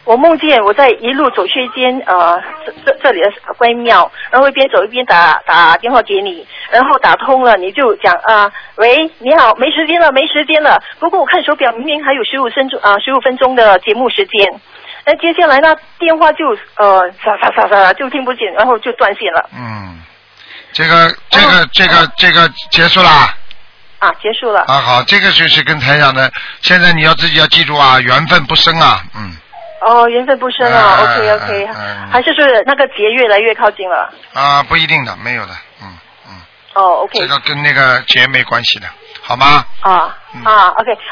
我梦见我在一路走去一间这里的关庙，然后一边走一边打电话给你，然后打通了你就讲喂，你好，没时间了。不过我看手表明明还有15分钟的节目时间。那接下来呢电话就啥就听不见，然后就断线了。 这个结束啦。 结束了。 好，这个就是跟台长的，现在你自己要记住啊，缘分不深啊。 缘分不深啊。OK，还是说那个节越来越靠近了？ 不一定的，没有的。 OK。 这个跟那个节没关系的，好吗？ OK。